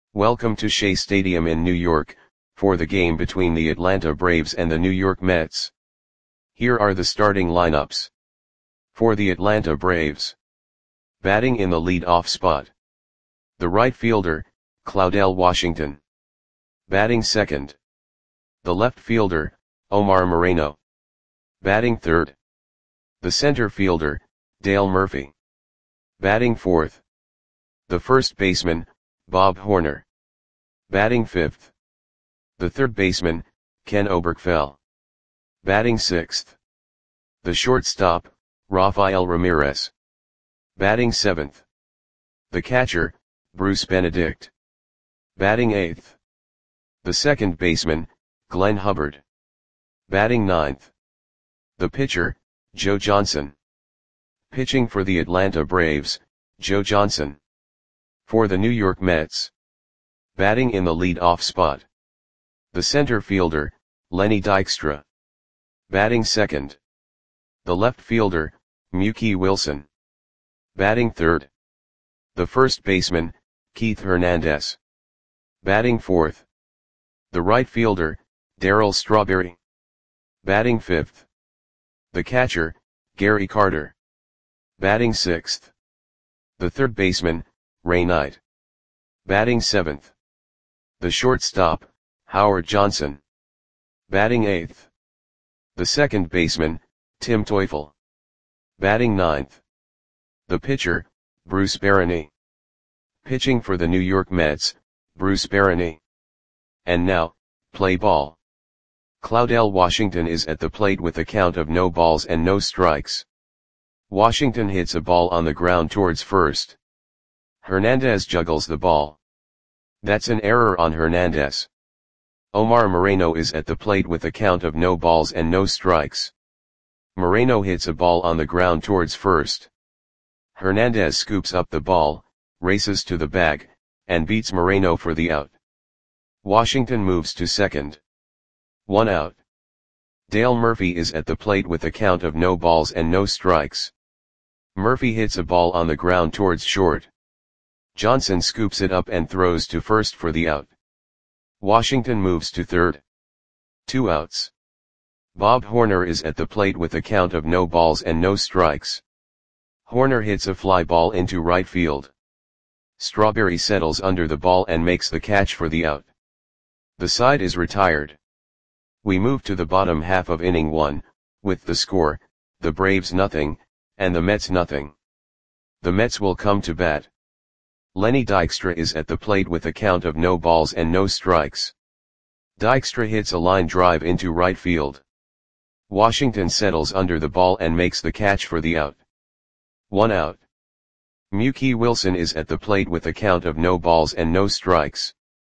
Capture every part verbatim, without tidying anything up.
Welcome to Shea Stadium in New York, for the game between the Atlanta Braves and the New York Mets. Here are the starting lineups. For the Atlanta Braves. Batting in the lead-off spot. The right fielder, Claudell Washington. Batting second. The left fielder, Omar Moreno. Batting third. The center fielder, Dale Murphy. Batting fourth. The first baseman, Bob Horner. Batting fifth. The third baseman, Ken Oberkfell. Batting sixth. The shortstop, Rafael Ramirez. Batting seventh. The catcher, Bruce Benedict. Batting eighth. The second baseman, Glenn Hubbard. Batting ninth. The pitcher, Joe Johnson. Pitching for the Atlanta Braves, Joe Johnson. For the New York Mets. Batting in the lead-off spot. The center fielder, Lenny Dykstra. Batting second. The left fielder, Mookie Wilson. Batting third. The first baseman, Keith Hernandez. Batting fourth. The right fielder, Darryl Strawberry. Batting fifth. The catcher, Gary Carter. Batting sixth. The third baseman, Ray Knight. Batting seventh. The shortstop, Howard Johnson. Batting eighth. The second baseman, Tim Teufel. Batting ninth. The pitcher, Bruce Barany. Pitching for the New York Mets, Bruce Barany. And now, play ball. Claudell Washington is at the plate with a count of no balls and no strikes. Washington hits a ball on the ground towards first. Hernandez juggles the ball. That's an error on Hernandez. Omar Moreno is at the plate with a count of no balls and no strikes. Moreno hits a ball on the ground towards first. Hernandez scoops up the ball, races to the bag, and beats Moreno for the out. Washington moves to second. One out. Dale Murphy is at the plate with a count of no balls and no strikes. Murphy hits a ball on the ground towards short. Johnson scoops it up and throws to first for the out. Washington moves to third. Two outs. Bob Horner is at the plate with a count of no balls and no strikes. Horner hits a fly ball into right field. Strawberry settles under the ball and makes the catch for the out. The side is retired. We move to the bottom half of inning one, with the score, the Braves nothing, and the Mets nothing. The Mets will come to bat. Lenny Dykstra is at the plate with a count of no balls and no strikes. Dykstra hits a line drive into right field. Washington settles under the ball and makes the catch for the out. One out. Mookie Wilson is at the plate with a count of no balls and no strikes.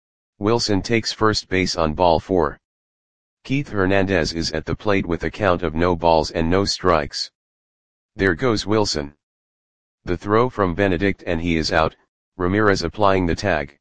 Wilson takes first base on ball four. Keith Hernandez is at the plate with a count of no balls and no strikes. There goes Wilson. The throw from Benedict and he is out, Ramirez applying the tag.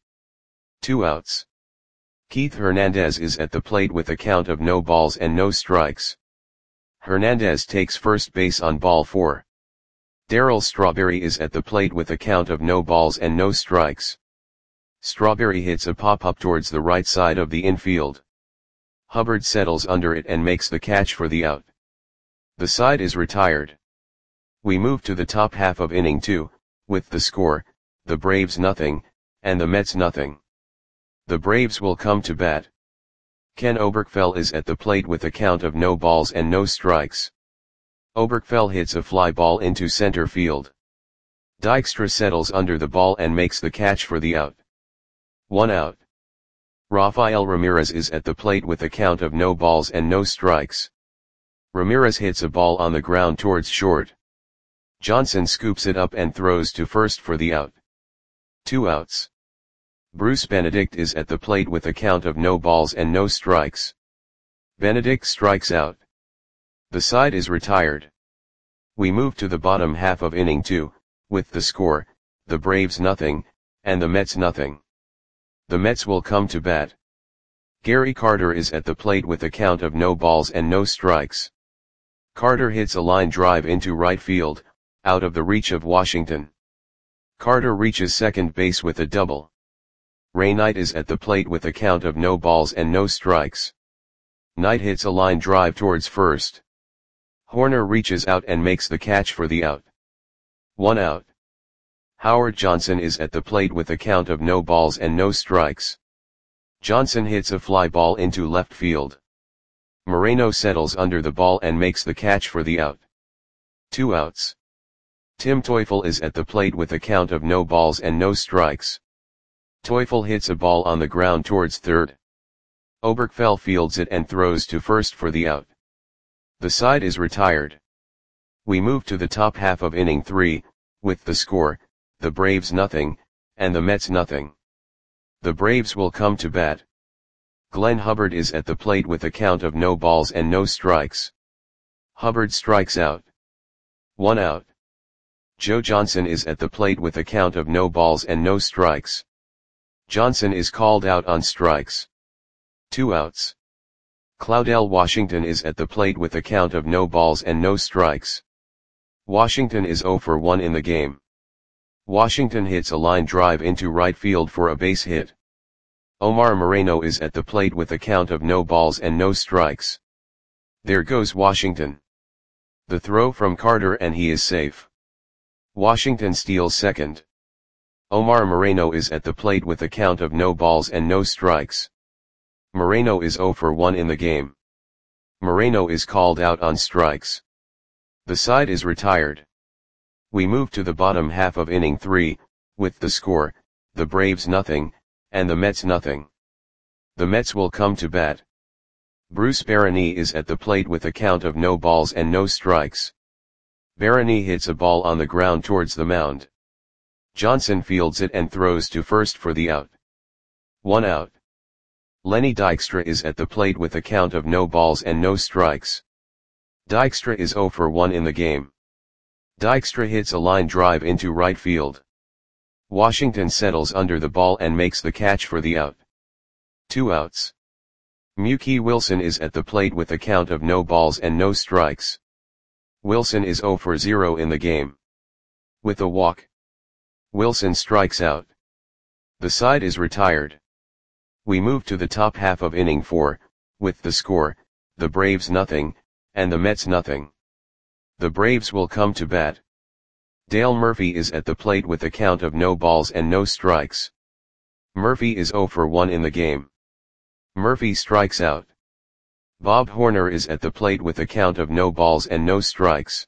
Two outs. Keith Hernandez is at the plate with a count of no balls and no strikes. Hernandez takes first base on ball four. Darryl Strawberry is at the plate with a count of no balls and no strikes. Strawberry hits a pop-up towards the right side of the infield. Hubbard settles under it and makes the catch for the out. The side is retired. We move to the top half of inning two, with the score, the Braves nothing, and the Mets nothing. The Braves will come to bat. Ken Oberkfell is at the plate with a count of no balls and no strikes. Oberkfell hits a fly ball into center field. Dykstra settles under the ball and makes the catch for the out. One out. Rafael Ramirez is at the plate with a count of no balls and no strikes. Ramirez hits a ball on the ground towards short. Johnson scoops it up and throws to first for the out. Two outs. Bruce Benedict is at the plate with a count of no balls and no strikes. Benedict strikes out. The side is retired. We move to the bottom half of inning two, with the score, the Braves nothing, and the Mets nothing. The Mets will come to bat. Gary Carter is at the plate with a count of no balls and no strikes. Carter hits a line drive into right field, out of the reach of Washington. Carter reaches second base with a double. Ray Knight is at the plate with a count of no balls and no strikes. Knight hits a line drive towards first. Horner reaches out and makes the catch for the out. One out. Howard Johnson is at the plate with a count of no balls and no strikes. Johnson hits a fly ball into left field. Moreno settles under the ball and makes the catch for the out. Two outs. Tim Teufel is at the plate with a count of no balls and no strikes. Teufel hits a ball on the ground towards third. Oberkfell fields it and throws to first for the out. The side is retired. We move to the top half of inning three, with the score, the Braves nothing, and the Mets nothing. The Braves will come to bat. Glenn Hubbard is at the plate with a count of no balls and no strikes. Hubbard strikes out. One out. Joe Johnson is at the plate with a count of no balls and no strikes. Johnson is called out on strikes. Two outs. Claudell Washington is at the plate with a count of no balls and no strikes. Washington is oh for one in the game. Washington hits a line drive into right field for a base hit. Omar Moreno is at the plate with a count of no balls and no strikes. There goes Washington. The throw from Carter and he is safe. Washington steals second. Omar Moreno is at the plate with a count of no balls and no strikes. Moreno is oh for one in the game. Moreno is called out on strikes. The side is retired. We move to the bottom half of inning three, with the score, the Braves nothing, and the Mets nothing. The Mets will come to bat. Bruce Barany is at the plate with a count of no balls and no strikes. Barany hits a ball on the ground towards the mound. Johnson fields it and throws to first for the out. One out. Lenny Dykstra is at the plate with a count of no balls and no strikes. Dykstra is oh for one in the game. Dykstra hits a line drive into right field. Washington settles under the ball and makes the catch for the out. Two outs. Mookie Wilson is at the plate with a count of no balls and no strikes. Wilson is oh for zero in the game. With a walk, Wilson strikes out. The side is retired. We move to the top half of inning four, with the score, the Braves nothing, and the Mets nothing. The Braves will come to bat. Dale Murphy is at the plate with a count of no balls and no strikes. Murphy is oh for one in the game. Murphy strikes out. Bob Horner is at the plate with a count of no balls and no strikes.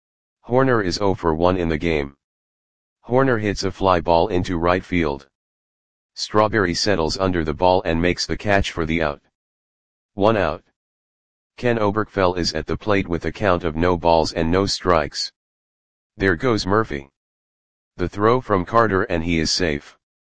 Horner is oh for one in the game. Horner hits a fly ball into right field. Strawberry settles under the ball and makes the catch for the out. One out. Ken Oberkfell is at the plate with a count of no balls and no strikes. There goes Murphy. The throw from Carter and he is safe.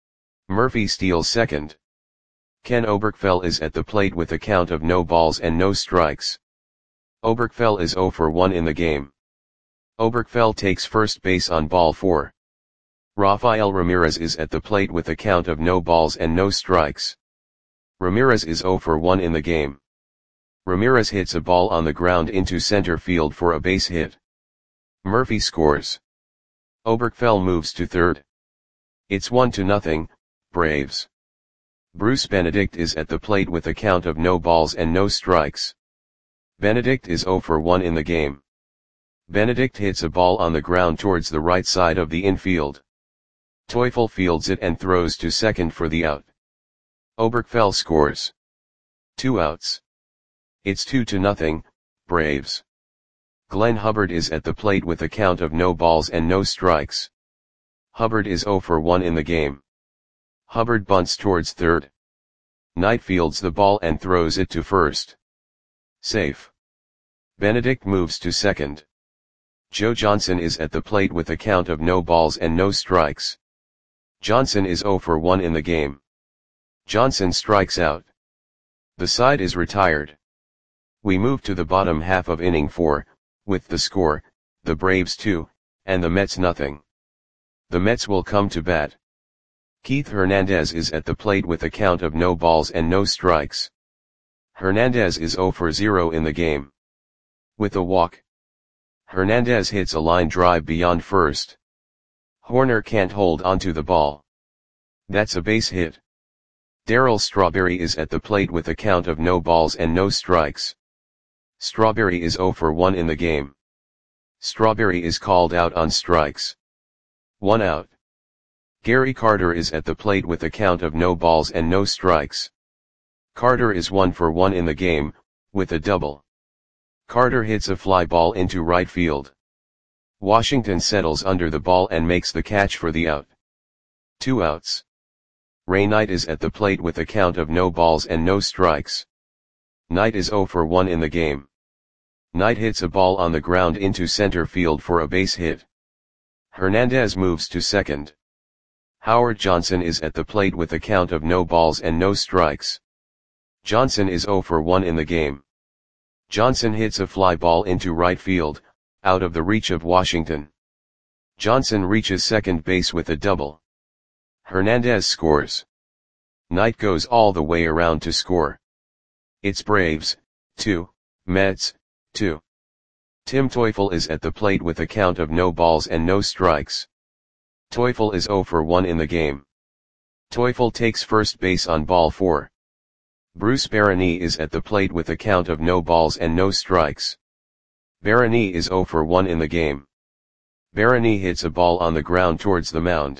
Murphy steals second. Ken Oberkfell is at the plate with a count of no balls and no strikes. Oberkfell is oh for one in the game. Oberkfell takes first base on ball four. Rafael Ramirez is at the plate with a count of no balls and no strikes. Ramirez is oh for one in the game. Ramirez hits a ball on the ground into center field for a base hit. Murphy scores. Oberkfell moves to third. It's one to nothing, Braves. Bruce Benedict is at the plate with a count of no balls and no strikes. Benedict is oh for one in the game. Benedict hits a ball on the ground towards the right side of the infield. Teufel fields it and throws to second for the out. Oberkfell scores. Two outs. It's two to nothing, Braves. Glenn Hubbard is at the plate with a count of no balls and no strikes. Hubbard is oh for one in the game. Hubbard bunts towards third. Knight fields the ball and throws it to first. Safe. Benedict moves to second. Joe Johnson is at the plate with a count of no balls and no strikes. Johnson is oh for one in the game. Johnson strikes out. The side is retired. We move to the bottom half of inning four, with the score, the Braves two, and the Mets nothing. The Mets will come to bat. Keith Hernandez is at the plate with a count of no balls and no strikes. Hernandez is oh for zero in the game. With a walk, Hernandez hits a line drive beyond first. Horner can't hold onto the ball. That's a base hit. Darryl Strawberry is at the plate with a count of no balls and no strikes. Strawberry is zero for one in the game. Strawberry is called out on strikes. One out. Gary Carter is at the plate with a count of no balls and no strikes. Carter is one for one in the game, with a double. Carter hits a fly ball into right field. Washington settles under the ball and makes the catch for the out. Two outs. Ray Knight is at the plate with a count of no balls and no strikes. Knight is zero for one in the game. Knight hits a ball on the ground into center field for a base hit. Hernandez moves to second. Howard Johnson is at the plate with a count of no balls and no strikes. Johnson is zero for one in the game. Johnson hits a fly ball into right field, out of the reach of Washington. Johnson reaches second base with a double. Hernandez scores. Knight goes all the way around to score. It's Braves, two, Mets, two. Tim Teufel is at the plate with a count of no balls and no strikes. Teufel is zero for one in the game. Teufel takes first base on ball four. Bruce Barany is at the plate with a count of no balls and no strikes. Barany is zero for one in the game. Barany hits a ball on the ground towards the mound.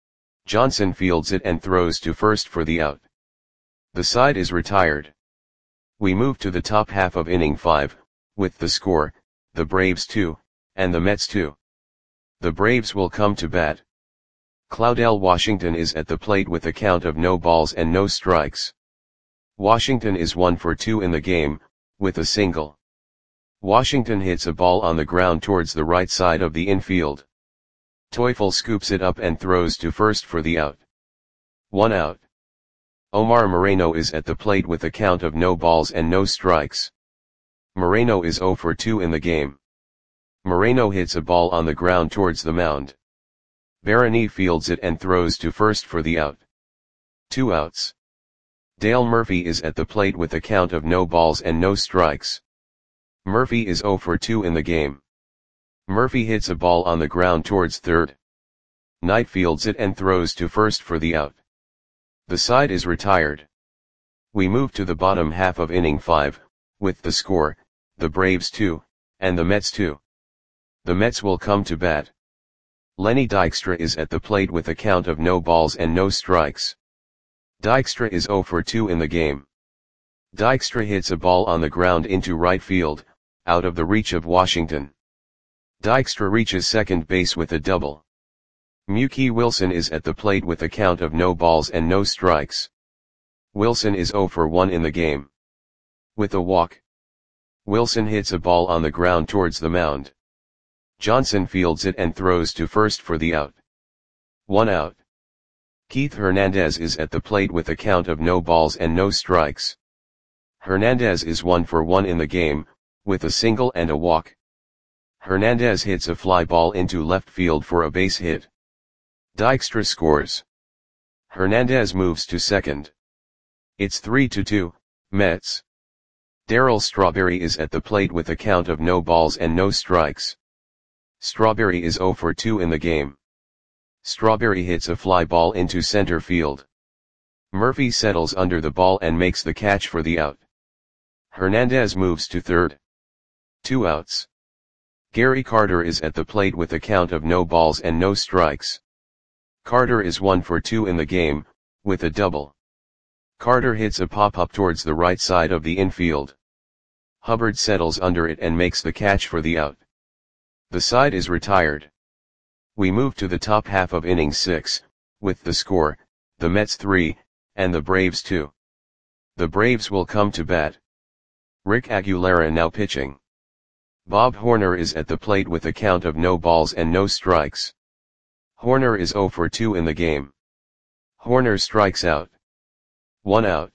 Johnson fields it and throws to first for the out. The side is retired. We move to the top half of inning five, with the score, the Braves two, and the Mets two. The Braves will come to bat. Claudell Washington is at the plate with a count of no balls and no strikes. Washington is one for two in the game, with a single. Washington hits a ball on the ground towards the right side of the infield. Teufel scoops it up and throws to first for the out. One out. Omar Moreno is at the plate with a count of no balls and no strikes. Moreno is zero for two in the game. Moreno hits a ball on the ground towards the mound. Barany fields it and throws to first for the out. Two outs. Dale Murphy is at the plate with a count of no balls and no strikes. Murphy is zero for two in the game. Murphy hits a ball on the ground towards third. Knight fields it and throws to first for the out. The side is retired. We move to the bottom half of inning five, with the score, the Braves two, and the Mets two. The Mets will come to bat. Lenny Dykstra is at the plate with a count of no balls and no strikes. Dykstra is zero for two in the game. Dykstra hits a ball on the ground into right field, out of the reach of Washington. Dykstra reaches second base with a double. Mookie Wilson is at the plate with a count of no balls and no strikes. Wilson is zero for one in the game. With a walk. Wilson hits a ball on the ground towards the mound. Johnson fields it and throws to first for the out. One out. Keith Hernandez is at the plate with a count of no balls and no strikes. Hernandez is one for one in the game, with a single and a walk. Hernandez hits a fly ball into left field for a base hit. Dykstra scores. Hernandez moves to second. It's three to two, Mets. Darryl Strawberry is at the plate with a count of no balls and no strikes. Strawberry is zero for two in the game. Strawberry hits a fly ball into center field. Murphy settles under the ball and makes the catch for the out. Hernandez moves to third. Two outs. Gary Carter is at the plate with a count of no balls and no strikes. Carter is one for two in the game, with a double. Carter hits a pop-up towards the right side of the infield. Hubbard settles under it and makes the catch for the out. The side is retired. We move to the top half of inning six, with the score, the Mets three, and the Braves two. The Braves will come to bat. Rick Aguilera now pitching. Bob Horner is at the plate with a count of no balls and no strikes. Horner is zero for two in the game. Horner strikes out. One out.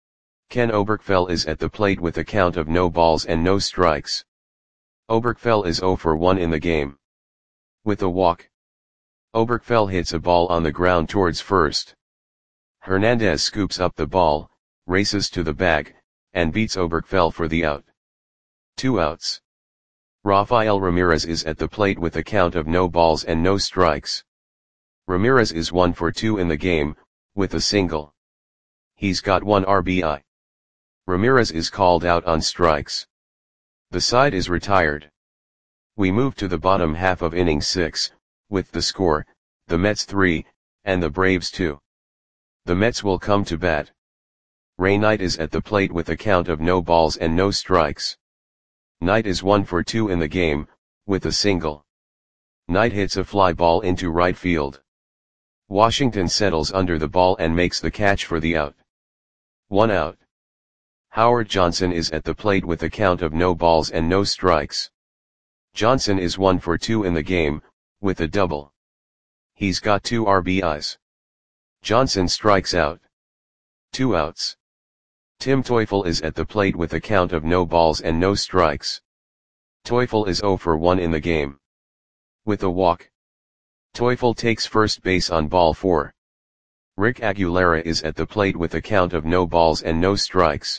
Ken Oberkfell is at the plate with a count of no balls and no strikes. Oberkfell is zero for one in the game. With a walk. Oberkfell hits a ball on the ground towards first. Hernandez scoops up the ball, races to the bag, and beats Oberkfell for the out. Two outs. Rafael Ramirez is at the plate with a count of no balls and no strikes. Ramirez is one for two in the game, with a single. He's got one R B I. Ramirez is called out on strikes. The side is retired. We move to the bottom half of inning six, with the score, the Mets three, and the Braves two. The Mets will come to bat. Ray Knight is at the plate with a count of no balls and no strikes. Knight is one for two in the game, with a single. Knight hits a fly ball into right field. Washington settles under the ball and makes the catch for the out. One out. Howard Johnson is at the plate with a count of no balls and no strikes. Johnson is one for two in the game, with a double. He's got two R B Is. Johnson strikes out. Two outs. Tim Teufel is at the plate with a count of no balls and no strikes. Teufel is zero for one in the game. With a walk. Teufel takes first base on ball four. Rick Aguilera is at the plate with a count of no balls and no strikes.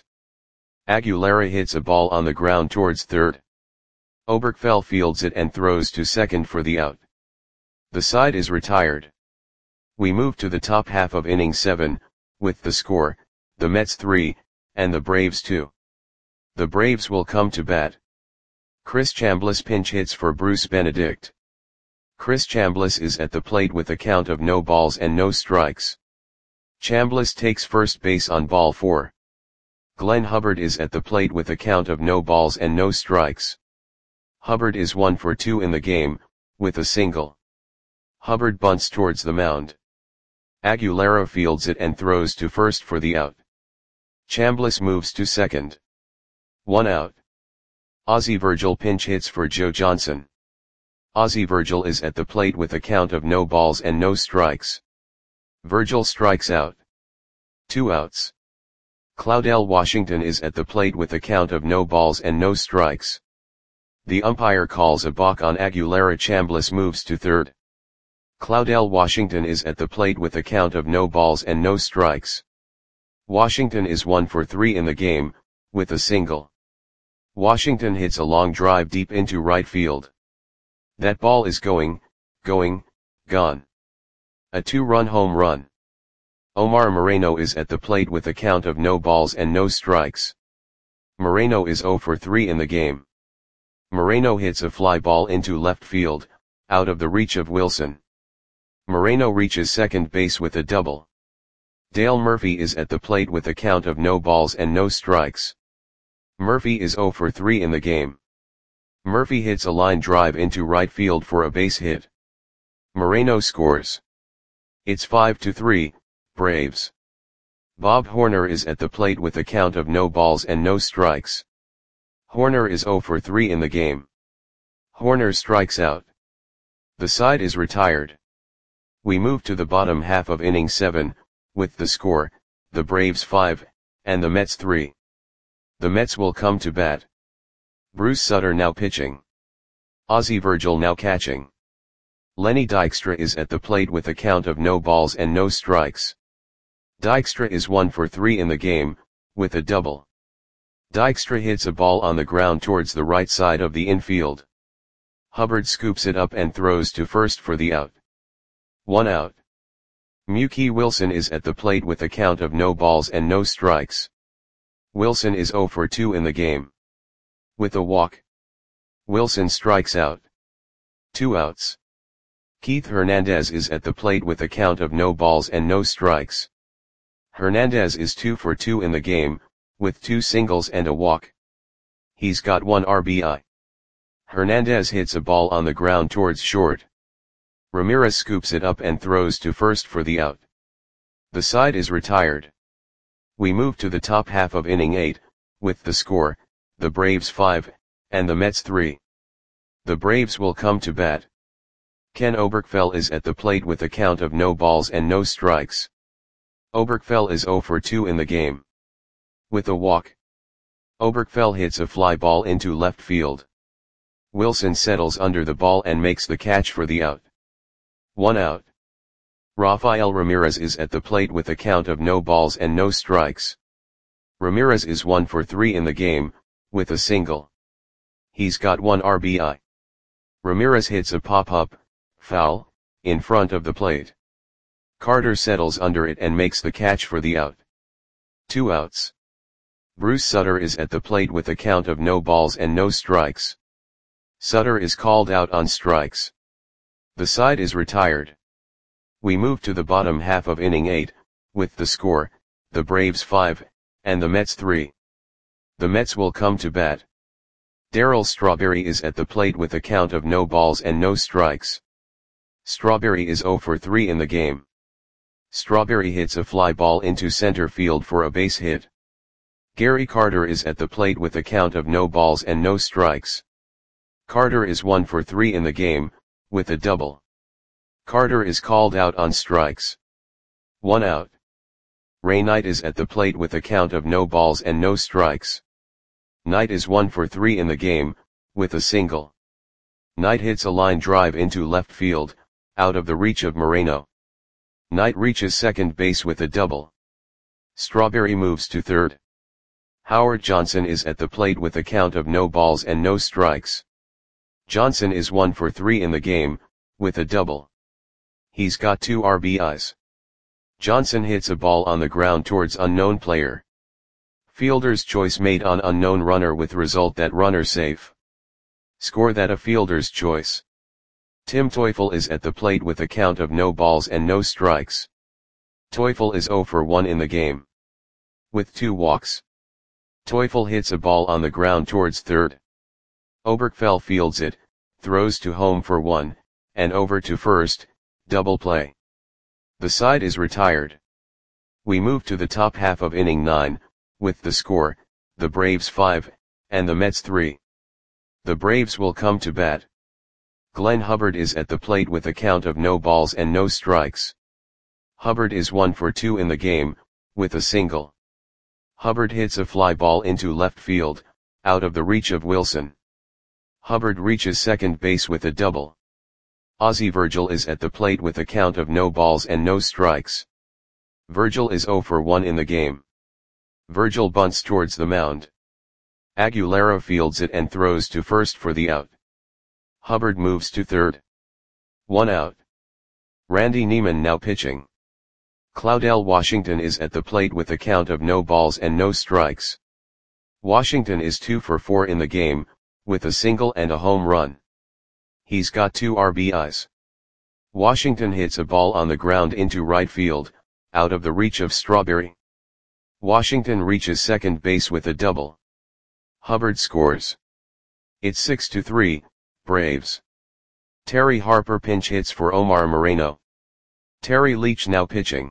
Aguilera hits a ball on the ground towards third. Oberkfell fields it and throws to second for the out. The side is retired. We move to the top half of inning seven, with the score, the Mets three, and the Braves two. The Braves will come to bat. Chris Chambliss pinch hits for Bruce Benedict. Chris Chambliss is at the plate with a count of no balls and no strikes. Chambliss takes first base on ball four. Glenn Hubbard is at the plate with a count of no balls and no strikes. Hubbard is one for two in the game, with a single. Hubbard bunts towards the mound. Aguilera fields it and throws to first for the out. Chambliss moves to second. One out. Ozzie Virgil pinch hits for Joe Johnson. Ozzie Virgil is at the plate with a count of no balls and no strikes. Virgil strikes out. Two outs. Claudell Washington is at the plate with a count of no balls and no strikes. The umpire calls a balk on Aguilera. Chambliss moves to third. Claudell Washington is at the plate with a count of no balls and no strikes. Washington is one for three in the game, with a single. Washington hits a long drive deep into right field. That ball is going, going, gone. A two-run home run. Omar Moreno is at the plate with a count of no balls and no strikes. Moreno is zero for three in the game. Moreno hits a fly ball into left field, out of the reach of Wilson. Moreno reaches second base with a double. Dale Murphy is at the plate with a count of no balls and no strikes. Murphy is zero for three in the game. Murphy hits a line drive into right field for a base hit. Moreno scores. It's five to three, Braves. Bob Horner is at the plate with a count of no balls and no strikes. Horner is zero for three in the game. Horner strikes out. The side is retired. We move to the bottom half of inning seven, with the score, the Braves five, and the Mets three. The Mets will come to bat. Bruce Sutter now pitching. Ozzie Virgil now catching. Lenny Dykstra is at the plate with a count of no balls and no strikes. Dykstra is one for three in the game, with a double. Dykstra hits a ball on the ground towards the right side of the infield. Hubbard scoops it up and throws to first for the out. One out. Mookie Wilson is at the plate with a count of no balls and no strikes. Wilson is zero for two in the game. With a walk. Wilson strikes out. Two outs. Keith Hernandez is at the plate with a count of no balls and no strikes. Hernandez is two for two in the game, with two singles and a walk. He's got one R B I. Hernandez hits a ball on the ground towards short. Ramirez scoops it up and throws to first for the out. The side is retired. We move to the top half of inning eight, with the score, the Braves five, and the Mets three. The Braves will come to bat. Ken Oberkfell is at the plate with a count of no balls and no strikes. Oberkfell is zero for two in the game. With a walk. Oberkfell hits a fly ball into left field. Wilson settles under the ball and makes the catch for the out. One out. Rafael Ramirez is at the plate with a count of no balls and no strikes. Ramirez is one for three in the game, with a single. He's got one R B I. Ramirez hits a pop-up, foul, in front of the plate. Carter settles under it and makes the catch for the out. Two outs. Bruce Sutter is at the plate with a count of no balls and no strikes. Sutter is called out on strikes. The side is retired. We move to the bottom half of inning eight, with the score, the Braves five, and the Mets three. The Mets will come to bat. Darryl Strawberry is at the plate with a count of no balls and no strikes. Strawberry is oh for three in the game. Strawberry hits a fly ball into center field for a base hit. Gary Carter is at the plate with a count of no balls and no strikes. Carter is one for three in the game, with a double. Carter is called out on strikes. One out. Ray Knight is at the plate with a count of no balls and no strikes. Knight is one for three in the game, with a single. Knight hits a line drive into left field, out of the reach of Moreno. Knight reaches second base with a double. Strawberry moves to third. Howard Johnson is at the plate with a count of no balls and no strikes. Johnson is one for three in the game, with a double. He's got two R B Is. Johnson hits a ball on the ground towards unknown player. Fielder's choice made on unknown runner with result that runner safe. Score that a fielder's choice. Tim Teufel is at the plate with a count of no balls and no strikes. Teufel is oh for one in the game. With two walks. Teufel hits a ball on the ground towards third. Oberkfell fields it, throws to home for one, and over to first, double play. The side is retired. We move to the top half of inning nine, with the score, the Braves five, and the Mets three. The Braves will come to bat. Glenn Hubbard is at the plate with a count of no balls and no strikes. Hubbard is one for two in the game, with a single. Hubbard hits a fly ball into left field, out of the reach of Wilson. Hubbard reaches second base with a double. Ozzie Virgil is at the plate with a count of no balls and no strikes. Virgil is oh for one in the game. Virgil bunts towards the mound. Aguilera fields it and throws to first for the out. Hubbard moves to third. One out. Randy Neiman now pitching. Claudell Washington is at the plate with a count of no balls and no strikes. Washington is two for four in the game, with a single and a home run. He's got two R B Is. Washington hits a ball on the ground into right field, out of the reach of Strawberry. Washington reaches second base with a double. Hubbard scores. It's six to three, Braves. Terry Harper pinch hits for Omar Moreno. Terry Leach now pitching.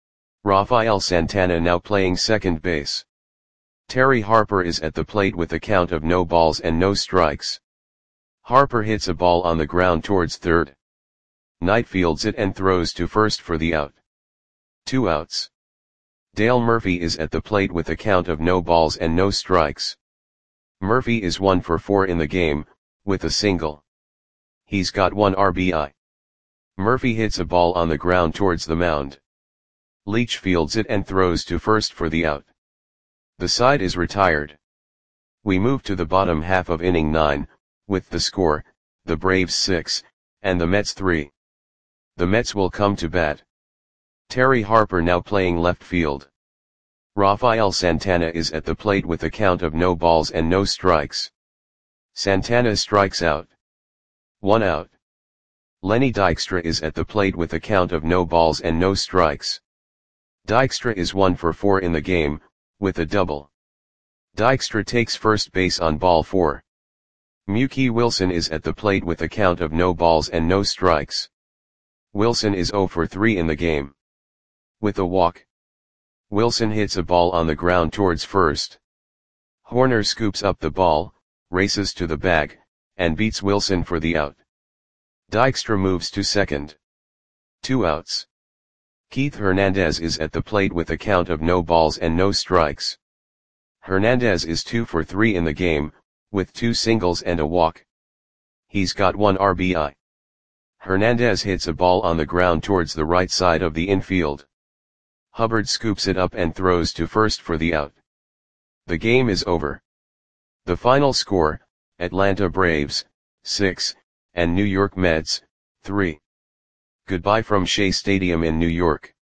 Rafael Santana now playing second base. Terry Harper is at the plate with a count of no balls and no strikes. Harper hits a ball on the ground towards third. Knight fields it and throws to first for the out. Two outs. Dale Murphy is at the plate with a count of no balls and no strikes. Murphy is one for four in the game, with a single. He's got one R B I. Murphy hits a ball on the ground towards the mound. Leach fields it and throws to first for the out. The side is retired. We move to the bottom half of inning nine, with the score, the Braves six, and the Mets three. The Mets will come to bat. Terry Harper now playing left field. Rafael Santana is at the plate with a count of no balls and no strikes. Santana strikes out. One out. Lenny Dykstra is at the plate with a count of no balls and no strikes. Dykstra is one for four in the game, with a double. Dykstra takes first base on ball four. Mookie Wilson is at the plate with a count of no balls and no strikes. Wilson is oh for three in the game. With a walk. Wilson hits a ball on the ground towards first. Horner scoops up the ball, races to the bag, and beats Wilson for the out. Dykstra moves to second. Two outs. Keith Hernandez is at the plate with a count of no balls and no strikes. Hernandez is two for three in the game, with two singles and a walk. He's got one R B I. Hernandez hits a ball on the ground towards the right side of the infield. Hubbard scoops it up and throws to first for the out. The game is over. The final score, Atlanta Braves, six, and New York Mets, three. Goodbye from Shea Stadium in New York.